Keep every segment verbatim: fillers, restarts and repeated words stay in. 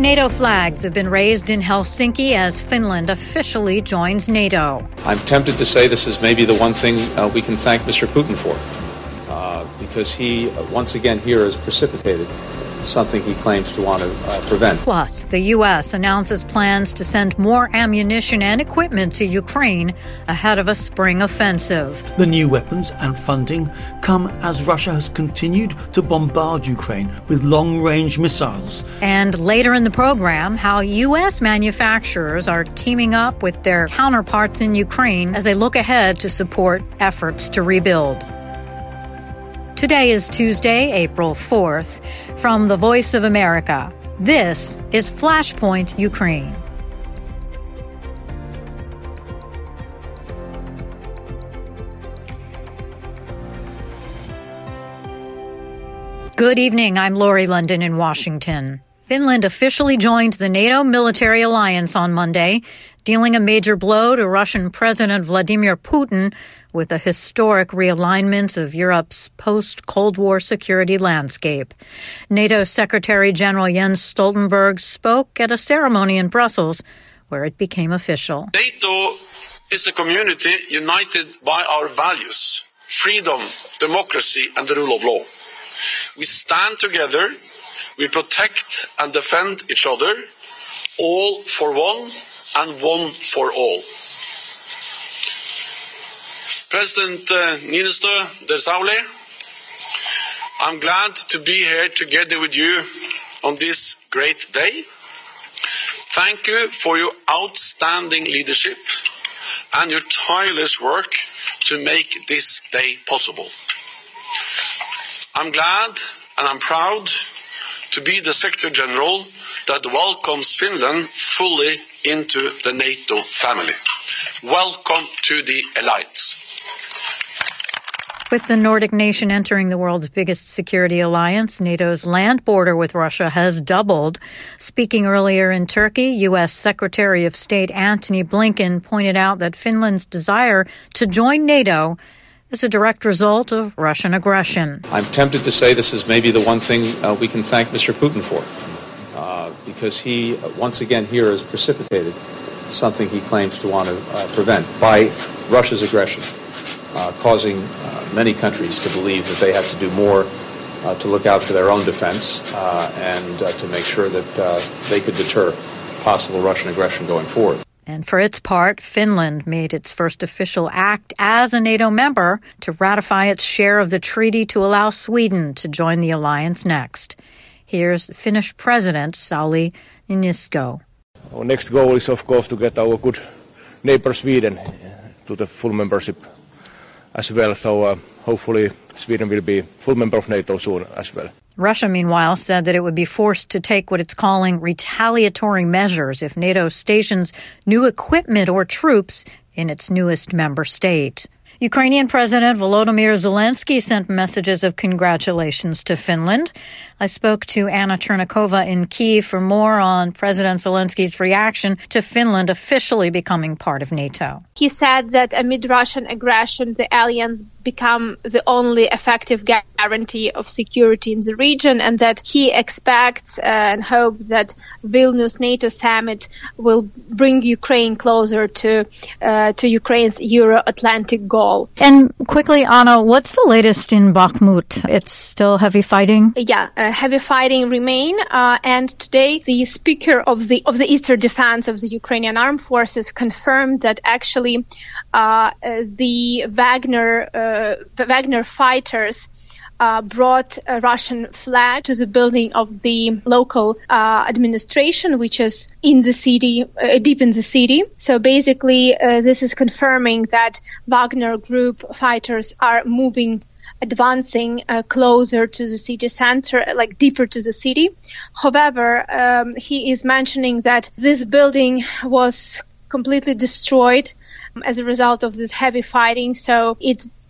NATO flags have been raised in Helsinki as Finland officially joins NATO. I'm tempted to say this is maybe the one thing uh, we can thank Mister Putin for, uh, because he, uh, once again here, has precipitated something he claims to want to uh, prevent. Plus, the U S announces plans to send more ammunition and equipment to Ukraine ahead of a spring offensive. The new weapons and funding come as Russia has continued to bombard Ukraine with long-range missiles. And later in the program, how U S manufacturers are teaming up with their counterparts in Ukraine as they look ahead to support efforts to rebuild. Today is Tuesday, April fourth. From the Voice of America, this is Flashpoint Ukraine. Good evening. I'm Lori London in Washington. Finland officially joined the NATO military alliance on Monday, dealing a major blow to Russian President Vladimir Putin with a historic realignment of Europe's post-Cold War security landscape. NATO Secretary General Jens Stoltenberg spoke at a ceremony in Brussels where it became official. NATO is a community united by our values, freedom, democracy, and the rule of law. We stand together, we protect and defend each other, all for one and one for all. President uh, Niinistö, der Saule, I'm glad to be here together with you on this great day. Thank you for your outstanding leadership and your tireless work to make this day possible. I'm glad and I'm proud to be the Secretary General that welcomes Finland fully into the NATO family. Welcome to the alliance. With the Nordic nation entering the world's biggest security alliance, NATO's land border with Russia has doubled. Speaking earlier in Turkey, U S Secretary of State Antony Blinken pointed out that Finland's desire to join NATO is a direct result of Russian aggression. I'm tempted to say this is maybe the one thing uh, we can thank Mister Putin for, uh, because he, uh, once again here, has precipitated something he claims to want to uh, prevent by Russia's aggression, uh, causing uh, many countries to believe that they have to do more uh, to look out for their own defense uh, and uh, to make sure that uh, they could deter possible Russian aggression going forward. And for its part, Finland made its first official act as a NATO member to ratify its share of the treaty to allow Sweden to join the alliance next. Here's Finnish President Sauli Niinisto. Our next goal is, of course, to get our good neighbor Sweden to the full membership as well. So uh, hopefully Sweden will be full member of NATO soon as well. Russia, meanwhile, said that it would be forced to take what it's calling retaliatory measures if NATO stations new equipment or troops in its newest member state. Ukrainian President Volodymyr Zelensky sent messages of congratulations to Finland. I spoke to Anna Chernikova in Kyiv for more on President Zelensky's reaction to Finland officially becoming part of NATO. He said that amid Russian aggression, the alliance become the only effective guarantee of security in the region, and that he expects uh, and hopes that Vilnius NATO summit will bring Ukraine closer to uh, to Ukraine's Euro-Atlantic goal. And quickly, Anna, what's the latest in Bakhmut? It's still heavy fighting? Yeah, uh, heavy fighting remain, uh, and today the speaker of the of the Eastern Defense of the Ukrainian Armed Forces confirmed that actually uh, the Wagner uh, the Wagner fighters uh, brought a Russian flag to the building of the local uh, administration, which is in the city, uh, deep in the city. So basically, uh, this is confirming that Wagner group fighters are moving, advancing uh, closer to the city center, like deeper to the city. However, um, he is mentioning that this building was completely destroyed as a result of this heavy fighting. So it's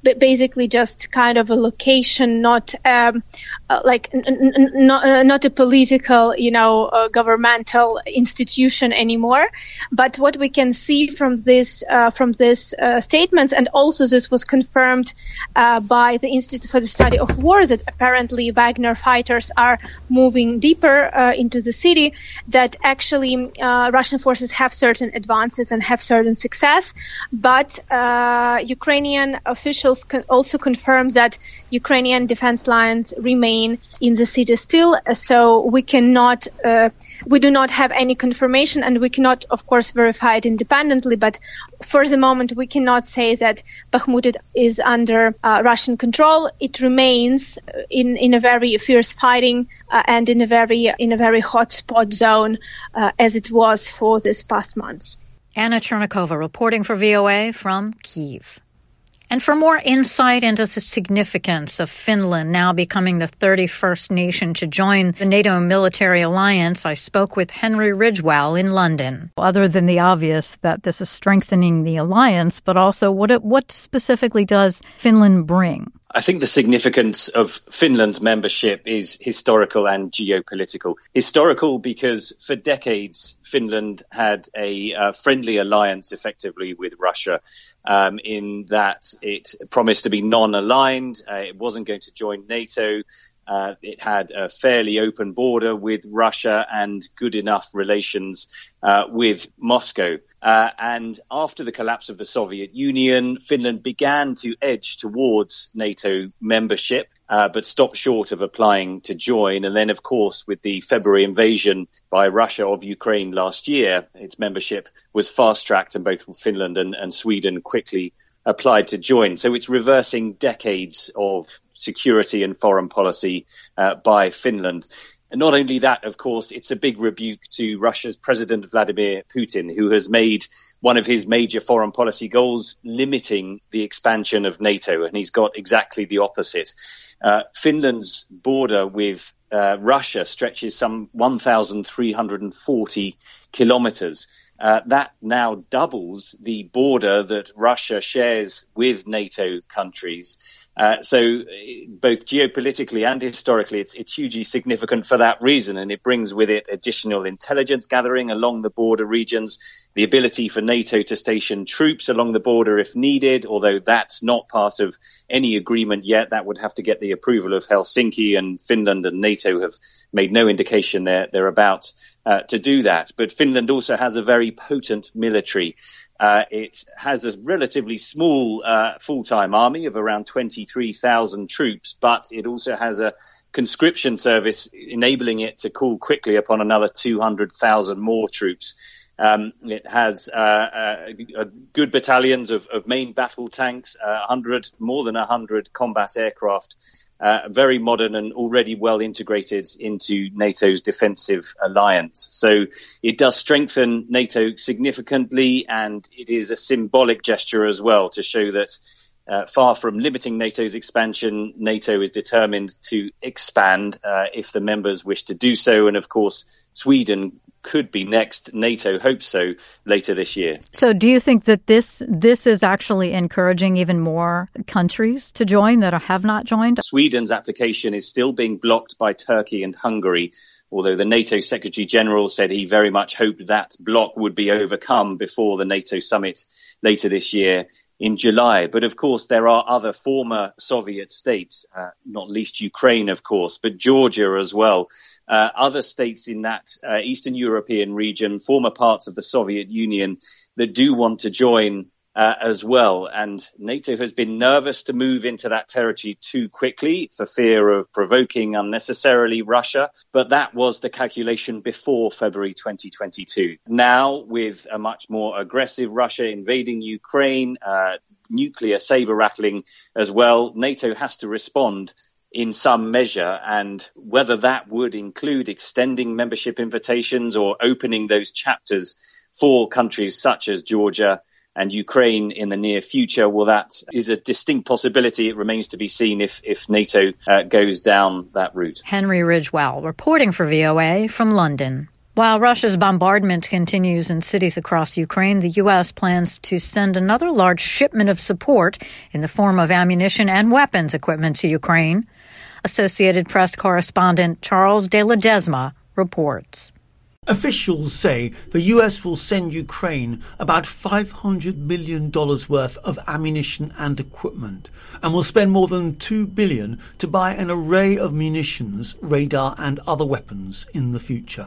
basically just kind of a location, not um, uh, like n- n- not, uh, not a political, you know, uh, governmental institution anymore. But what we can see from this uh, from this uh, statements, and also this was confirmed uh, by the Institute for the Study of War, that apparently Wagner fighters are moving deeper uh, into the city, that actually uh, Russian forces have certain advances and have certain success, but uh, Ukrainian officials con- also confirm that Ukrainian defense lines remain in the city still, so we cannot, uh, we do not have any confirmation, and we cannot, of course, verify it independently, but for the moment we cannot say that Bakhmut is under uh, Russian control. It remains in, in a very fierce fighting uh, and in a very, in a very hot spot zone uh, as it was for this past months. Anna Chernikova reporting for V O A from Kyiv. And for more insight into the significance of Finland now becoming the thirty-first nation to join the NATO military alliance, I spoke with Henry Ridgewell in London. Other than the obvious that this is strengthening the alliance, but also what it, what specifically does Finland bring? I think the significance of Finland's membership is historical and geopolitical. Historical because for decades Finland had a uh, friendly alliance effectively with Russia, um, in that it promised to be non-aligned, uh, it wasn't going to join NATO. Uh, it had a fairly open border with Russia and good enough relations uh, with Moscow. Uh, and after the collapse of the Soviet Union, Finland began to edge towards NATO membership, uh, but stopped short of applying to join. And then, of course, with the February invasion by Russia of Ukraine last year, its membership was fast-tracked, and both Finland and, and Sweden quickly applied to join. So it's reversing decades of security and foreign policy uh, by Finland. And not only that, of course, it's a big rebuke to Russia's President Vladimir Putin, who has made one of his major foreign policy goals limiting the expansion of NATO. And he's got exactly the opposite. Uh, Finland's border with uh, Russia stretches some one thousand three hundred forty kilometers. Uh, that now doubles the border that Russia shares with NATO countries. Uh, so both geopolitically and historically, it's, it's hugely significant for that reason. And it brings with it additional intelligence gathering along the border regions, the ability for NATO to station troops along the border if needed, although that's not part of any agreement yet. That would have to get the approval of Helsinki, and Finland and NATO have made no indication they're, they're about uh, to do that. But Finland also has a very potent military. Uh, it has a relatively small uh, full-time army of around twenty-three thousand troops, but it also has a conscription service enabling it to call quickly upon another two hundred thousand more troops. Um, it has uh, uh, good battalions of, of main battle tanks, uh, one hundred, more than one hundred combat aircraft, uh, very modern and already well integrated into NATO's defensive alliance. So it does strengthen NATO significantly, and it is a symbolic gesture as well to show that uh, far from limiting NATO's expansion, NATO is determined to expand uh, if the members wish to do so. And of course, Sweden could be next. NATO hopes so later this year. So do you think that this this is actually encouraging even more countries to join that have not joined? Sweden's application is still being blocked by Turkey and Hungary, although the NATO Secretary General said he very much hoped that block would be overcome before the NATO summit later this year in July. But of course, there are other former Soviet states, uh, not least Ukraine, of course, but Georgia as well. Uh, other states in that uh, Eastern European region, former parts of the Soviet Union, that do want to join uh, as well. And NATO has been nervous to move into that territory too quickly for fear of provoking unnecessarily Russia. But that was the calculation before February twenty twenty-two. Now, with a much more aggressive Russia invading Ukraine, uh, nuclear saber rattling as well, NATO has to respond in some measure, and whether that would include extending membership invitations or opening those chapters for countries such as Georgia and Ukraine in the near future, well, that is a distinct possibility. It remains to be seen if, if NATO uh, goes down that route. Henry Ridgewell reporting for V O A from London. While Russia's bombardment continues in cities across Ukraine, the U S plans to send another large shipment of support in the form of ammunition and weapons equipment to Ukraine. Associated Press correspondent Charles de Ledesma reports. Officials say the U S will send Ukraine about five hundred million dollars worth of ammunition and equipment and will spend more than two billion dollars to buy an array of munitions, radar and other weapons in the future.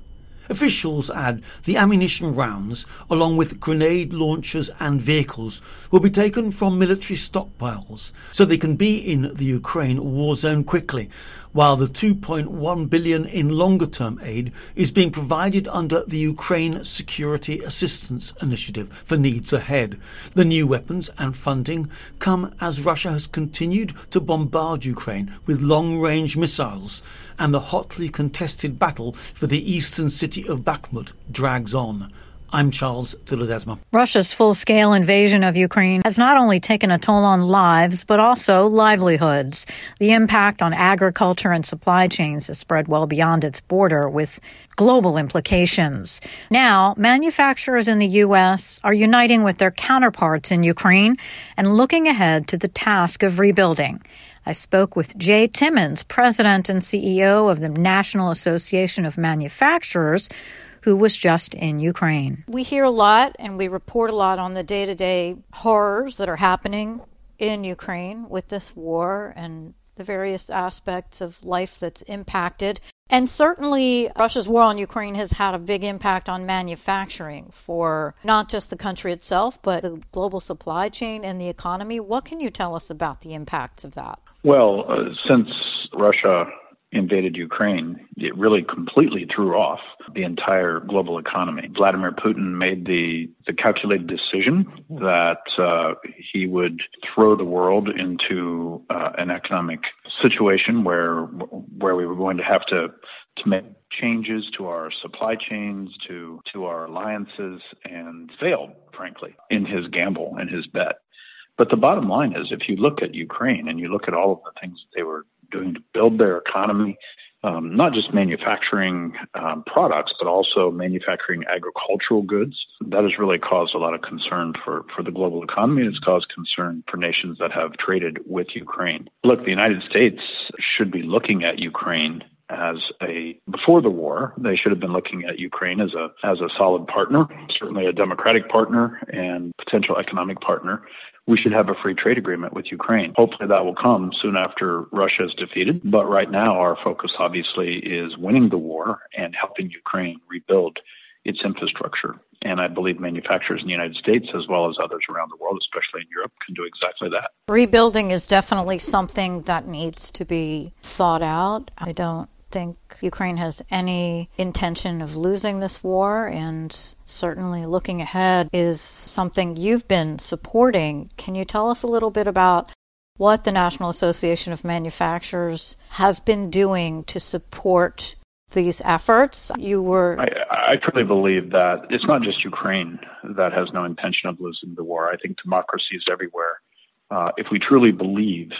Officials add the ammunition rounds, along with grenade launchers and vehicles, will be taken from military stockpiles so they can be in the Ukraine war zone quickly, while the two point one billion dollars in longer-term aid is being provided under the Ukraine Security Assistance Initiative for needs ahead. The new weapons and funding come as Russia has continued to bombard Ukraine with long-range missiles, and the hotly contested battle for the eastern city of Bakhmut drags on. I'm Charles de Ledesma. Russia's full-scale invasion of Ukraine has not only taken a toll on lives, but also livelihoods. The impact on agriculture and supply chains has spread well beyond its border, with global implications. Now, manufacturers in the U S are uniting with their counterparts in Ukraine and looking ahead to the task of rebuilding. I spoke with Jay Timmons, president and C E O of the National Association of Manufacturers, who was just in Ukraine. We hear a lot and we report a lot on the day-to-day horrors that are happening in Ukraine with this war and the various aspects of life that's impacted. And certainly Russia's war on Ukraine has had a big impact on manufacturing for not just the country itself, but the global supply chain and the economy. What can you tell us about the impacts of that? Well, uh, since Russia invaded Ukraine, it really completely threw off the entire global economy. Vladimir Putin made the, the calculated decision that uh, he would throw the world into uh, an economic situation where where we were going to have to to make changes to our supply chains, to to our alliances, and failed, frankly, in his gamble and his bet. But the bottom line is, if you look at Ukraine and you look at all of the things that they were doing to build their economy, um, not just manufacturing um, products, but also manufacturing agricultural goods, that has really caused a lot of concern for, for the global economy. It's caused concern for nations that have traded with Ukraine. Look, the United States should be looking at Ukraine as a, before the war, they should have been looking at Ukraine as a as a solid partner, certainly a democratic partner and potential economic partner. We should have a free trade agreement with Ukraine. Hopefully that will come soon after Russia is defeated. But right now our focus obviously is winning the war and helping Ukraine rebuild its infrastructure. And I believe manufacturers in the United States, as well as others around the world, especially in Europe, can do exactly that. Rebuilding is definitely something that needs to be thought out. I don't think Ukraine has any intention of losing this war, and certainly looking ahead is something you've been supporting. Can you tell us a little bit about what the National Association of Manufacturers has been doing to support these efforts? You were... I, I truly believe that it's not just Ukraine that has no intention of losing the war. I think democracy is everywhere. Uh, if we truly believe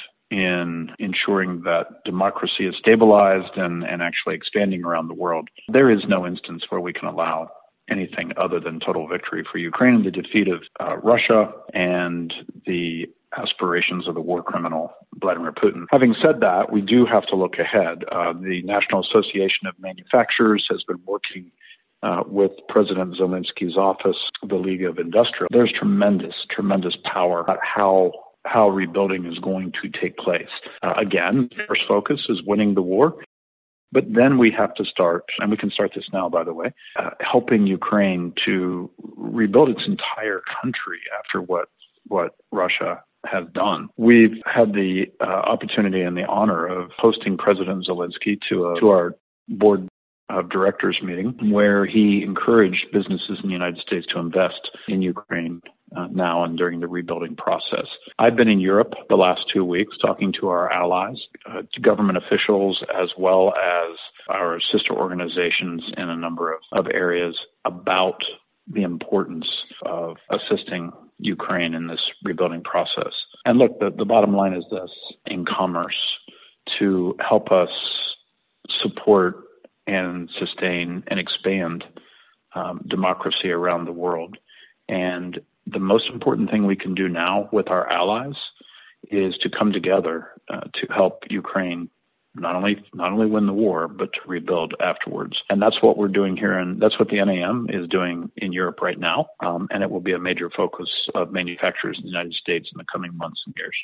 in ensuring that democracy is stabilized and, and actually expanding around the world, there is no instance where we can allow anything other than total victory for Ukraine and the defeat of uh, Russia and the aspirations of the war criminal Vladimir Putin. Having said that, we do have to look ahead. Uh, the National Association of Manufacturers has been working uh, with President Zelensky's office, the League of Industrial. There's tremendous, tremendous power about how how rebuilding is going to take place. Uh, again, first focus is winning the war. But then we have to start, and we can start this now, by the way, uh, helping Ukraine to rebuild its entire country after what what Russia has done. We've had the uh, opportunity and the honor of hosting President Zelensky to, a, to our board of directors meeting, where he encouraged businesses in the United States to invest in Ukraine Uh, now and during the rebuilding process. I've been in Europe the last two weeks talking to our allies, uh, to government officials, as well as our sister organizations in a number of, of areas about the importance of assisting Ukraine in this rebuilding process. And look, the, the bottom line is this: in commerce, to help us support and sustain and expand um, democracy around the world. And the most important thing we can do now with our allies is to come together uh, to help Ukraine not only not only win the war, but to rebuild afterwards. And that's what we're doing here, and that's what the N A M is doing in Europe right now. Um, and it will be a major focus of manufacturers in the United States in the coming months and years.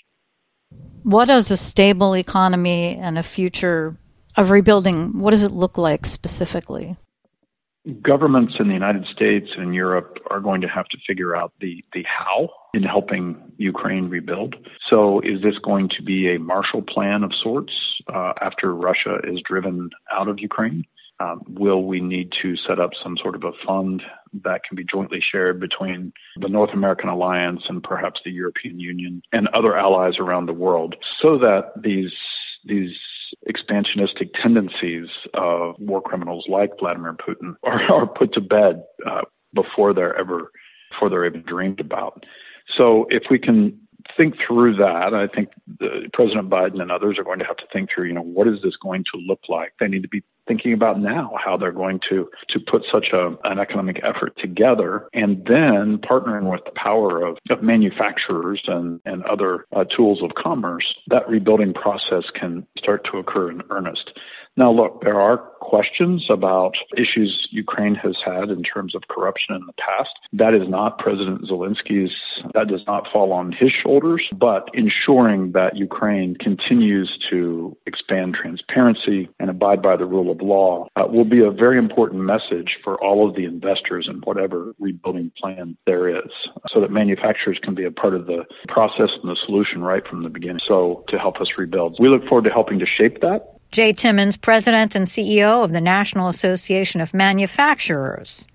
What does a stable economy and a future of rebuilding, what does it look like specifically? Governments in the United States and Europe are going to have to figure out the, the how in helping Ukraine rebuild. So is this going to be a Marshall Plan of sorts uh, after Russia is driven out of Ukraine? Um, will we need to set up some sort of a fund that can be jointly shared between the North American Alliance and perhaps the European Union and other allies around the world so that these these expansionistic tendencies of war criminals like Vladimir Putin are, are put to bed uh, before they're ever before they're even dreamed about? So if we can think through that, I think the, President Biden and others are going to have to think through, you know, what is this going to look like? They need to be thinking about now how they're going to to put such a, an economic effort together, and then partnering with the power of, of manufacturers and, and other uh, tools of commerce, that rebuilding process can start to occur in earnest. Now, look, there are questions about issues Ukraine has had in terms of corruption in the past. That is not President Zelensky's, that does not fall on his shoulders, but ensuring that Ukraine continues to expand transparency and abide by the rule of law uh, will be a very important message for all of the investors in whatever rebuilding plan there is, so that manufacturers can be a part of the process and the solution right from the beginning, so to help us rebuild. We look forward to helping to shape that. Jay Timmons, President and C E O of the National Association of Manufacturers.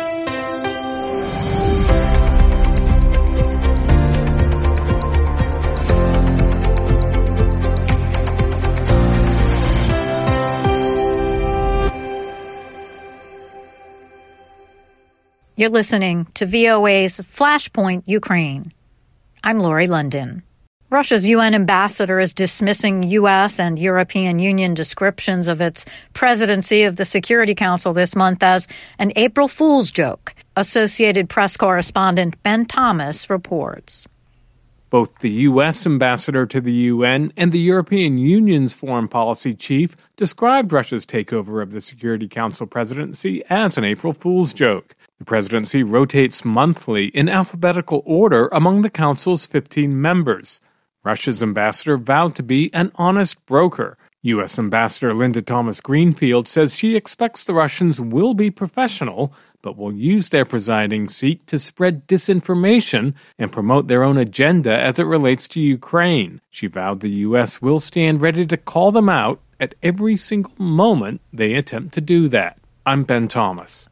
You're listening to V O A's Flashpoint Ukraine. I'm Lori London. Russia's U N ambassador is dismissing U S and European Union descriptions of its presidency of the Security Council this month as an April Fool's joke. Associated Press correspondent Ben Thomas reports. Both the U S ambassador to the U N and the European Union's foreign policy chief described Russia's takeover of the Security Council presidency as an April Fool's joke. The presidency rotates monthly in alphabetical order among the council's fifteen members. Russia's ambassador vowed to be an honest broker. U S Ambassador Linda Thomas-Greenfield says she expects the Russians will be professional, but will use their presiding seat to spread disinformation and promote their own agenda as it relates to Ukraine. She vowed the U S will stand ready to call them out at every single moment they attempt to do that. I'm Ben Thomas.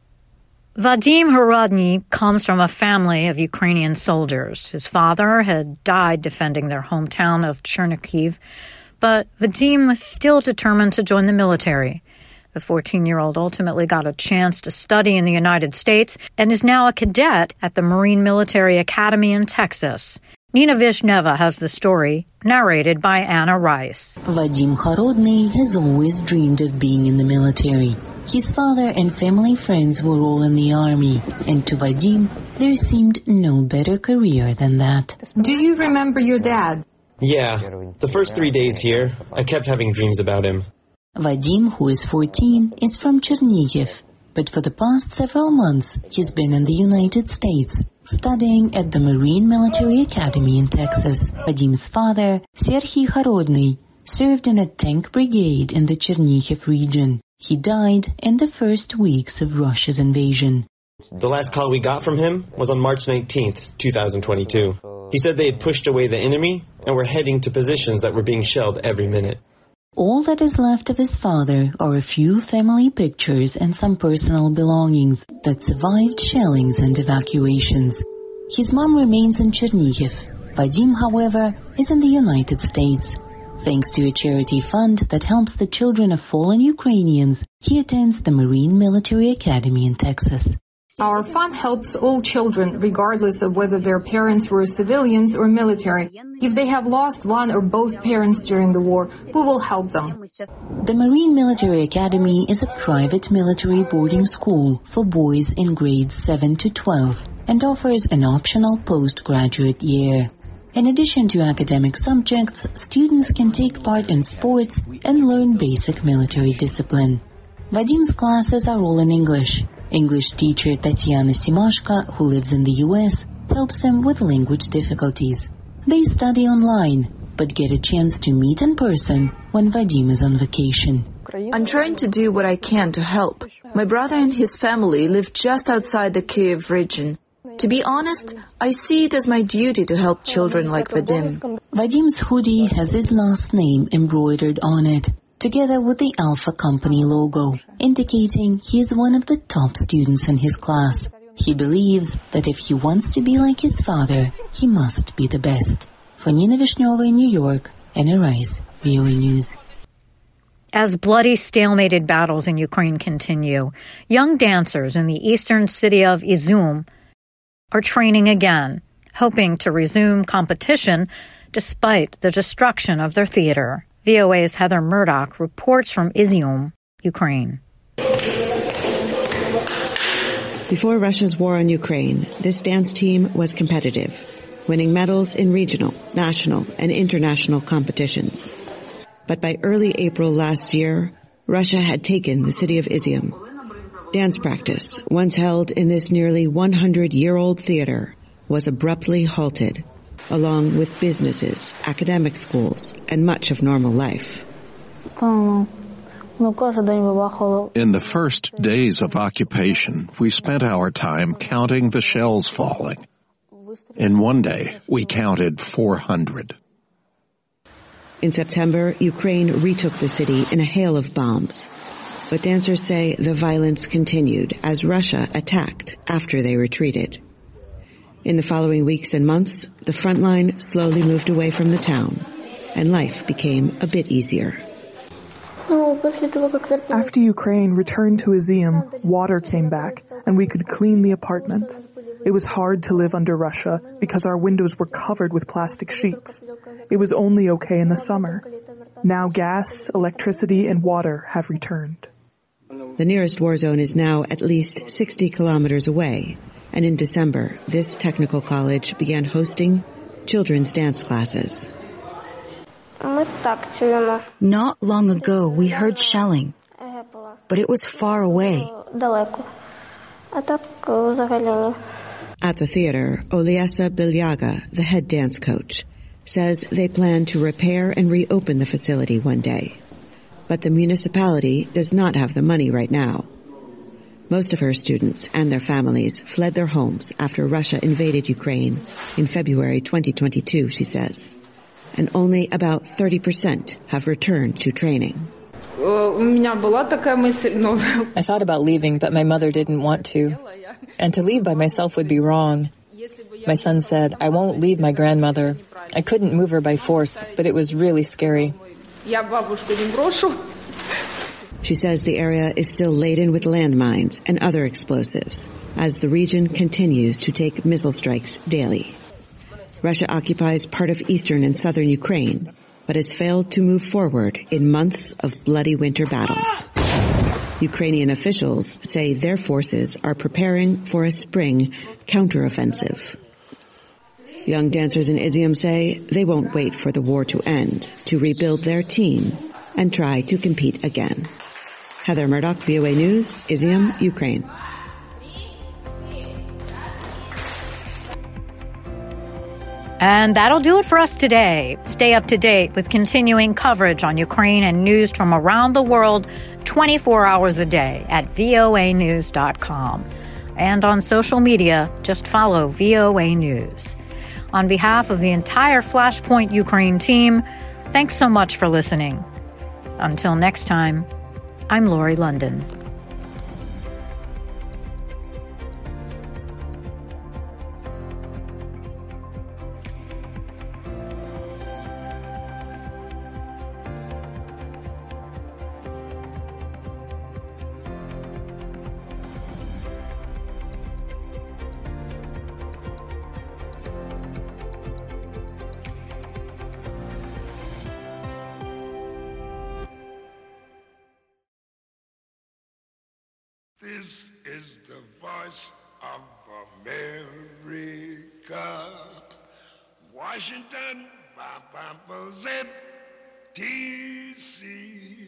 Vadim Horodny comes from a family of Ukrainian soldiers. His father had died defending their hometown of Chernihiv, but Vadim was still determined to join the military. The fourteen-year-old ultimately got a chance to study in the United States and is now a cadet at the Marine Military Academy in Texas. Nina Vishneva has the story, narrated by Anna Rice. Vadim Horodny has always dreamed of being in the military. His father and family friends were all in the army, and to Vadim, there seemed no better career than that. Do you remember your dad? Yeah. The first three days here, I kept having dreams about him. Vadim, who is fourteen, is from Chernihiv, but for the past several months, he's been in the United States, studying at the Marine Military Academy in Texas. Vadim's father, Serhiy Horodny, served in a tank brigade in the Chernihiv region. He died in the first weeks of Russia's invasion. The last call we got from him was on March nineteenth, twenty twenty-two. He said they had pushed away the enemy and were heading to positions that were being shelled every minute. All that is left of his father are a few family pictures and some personal belongings that survived shellings and evacuations. His mom remains in Chernihiv. Vadim, however, is in the United States. Thanks to a charity fund that helps the children of fallen Ukrainians, he attends the Marine Military Academy in Texas. Our fund helps all children, regardless of whether their parents were civilians or military. If they have lost one or both parents during the war, we will help them. The Marine Military Academy is a private military boarding school for boys in grades seven to twelve and offers an optional postgraduate year. In addition to academic subjects, students can take part in sports and learn basic military discipline. Vadim's classes are all in English. English teacher Tatiana Simashka, who lives in the U S, helps them with language difficulties. They study online, but get a chance to meet in person when Vadim is on vacation. I'm trying to do what I can to help. My brother and his family live just outside the Kyiv region. To be honest, I see it as my duty to help children like Vadim. Vadim's hoodie has his last name embroidered on it, together with the Alpha Company logo, indicating he is one of the top students in his class. He believes that if he wants to be like his father, he must be the best. For Nina Vishneva in New York, Anna Rice, V O A News. As bloody, stalemated battles in Ukraine continue, young dancers in the eastern city of Izium are training again, hoping to resume competition despite the destruction of their theater. V O A's Heather Murdoch reports from Izium, Ukraine. Before Russia's war on Ukraine, this dance team was competitive, winning medals in regional, national, and international competitions. But by early April last year, Russia had taken the city of Izium. Dance practice, once held in this nearly one hundred year old theater, was abruptly halted, along with businesses, academic schools, and much of normal life. In the first days of occupation, we spent our time counting the shells falling. In one day, we counted four hundred. In September, Ukraine retook the city in a hail of bombs. But dancers say the violence continued as Russia attacked after they retreated. In the following weeks and months, the front line slowly moved away from the town, and life became a bit easier. After Ukraine returned to Izium, water came back, and we could clean the apartment. It was hard to live under Russia because our windows were covered with plastic sheets. It was only okay in the summer. Now gas, electricity, and water have returned. The nearest war zone is now at least sixty kilometers away, and in December, this technical college began hosting children's dance classes. Not long ago, we heard shelling, but it was far away. At the theater, Oliesa Bilyaga, the head dance coach, says they plan to repair and reopen the facility one day. But the municipality does not have the money right now. Most of her students and their families fled their homes after Russia invaded Ukraine in February twenty twenty-two, she says. And only about thirty percent have returned to training. I thought about leaving, but my mother didn't want to. And to leave by myself would be wrong. My son said, I won't leave my grandmother. I couldn't move her by force, but it was really scary. She says the area is still laden with landmines and other explosives as the region continues to take missile strikes daily. Russia occupies part of eastern and southern Ukraine, but has failed to move forward in months of bloody winter battles. Ukrainian officials say their forces are preparing for a spring counteroffensive. Young dancers in Izium say they won't wait for the war to end to rebuild their team and try to compete again. Heather Murdoch, V O A News, Izium, Ukraine. And that'll do it for us today. Stay up to date with continuing coverage on Ukraine and news from around the world twenty-four hours a day at V O A news dot com. And on social media, just follow V O A News. On behalf of the entire Flashpoint Ukraine team, thanks so much for listening. Until next time, I'm Lori London. This is the voice of America. Washington, Z, T C.